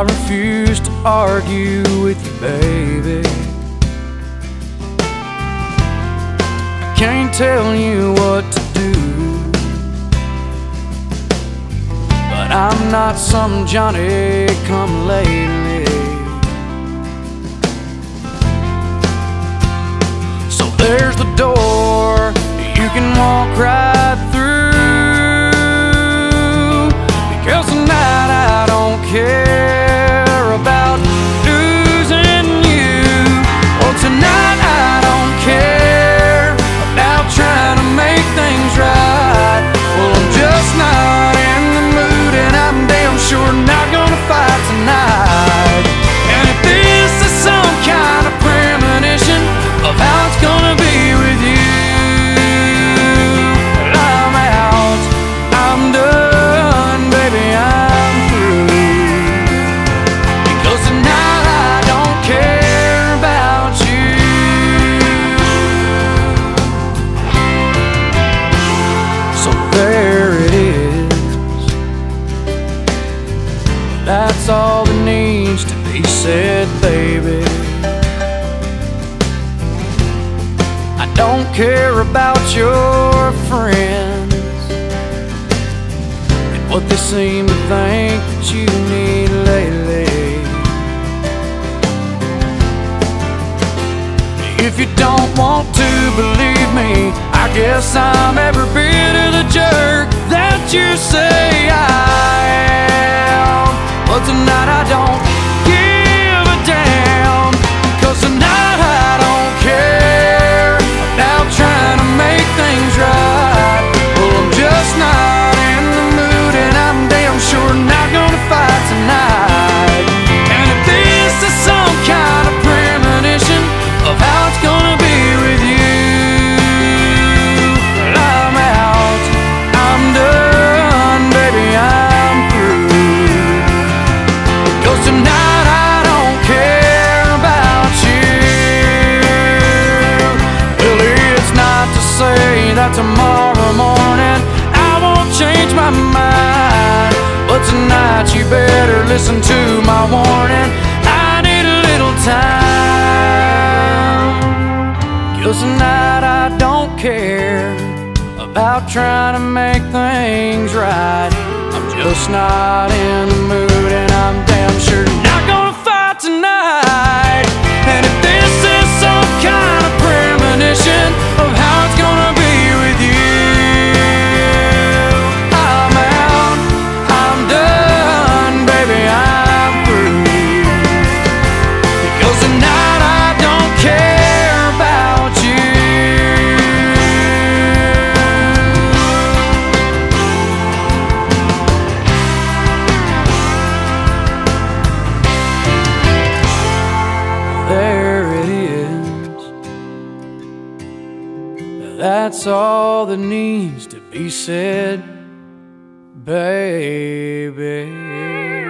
I refuse to argue with you, baby. I can't tell you what to do, but I'm not some Johnny come lately. So there's the door you can walk right through, because tonight I don't care about losing you. Oh, tonight I don't care about trying to make things right. Well, I'm just not in the mood, and I'm damn sure not gonna fight tonight. And if this is some kind of premonition of how it's gonna be with you, I'm out, I'm done, baby, I'm through. Because tonight I don't care about you. So there it is. That's all that needs to be said, baby. I don't care about your friends and what they seem to think that you need lately. If you don't want to believe me, I guess I'm every bit of the jerk that you say I am. But tonight I don't give a damn, 'cause tonight I don't care about trying to make things right. Well, I'm just not in the mood, and I'm damn sure not gonna fight tonight. And if this is some kind of premonition of how it's gonna be with you, I'm out, I'm done, baby, I'm through. 'Cause tonight I don't care about you. Well, it's not to say that tomorrow morning I won't change my mind, but tonight you better listen to my warning. I need a little time. 'Cause tonight I don't care about trying to make things right. I'm just not in the mood, and I'm damn sure not gonna fight tonight. And if this is some kind of premonition of how it's gonna be with you, I'm out, I'm done, baby, I'm through. Because tonight I don't care about you. There it is. That's all that needs to be said, baby.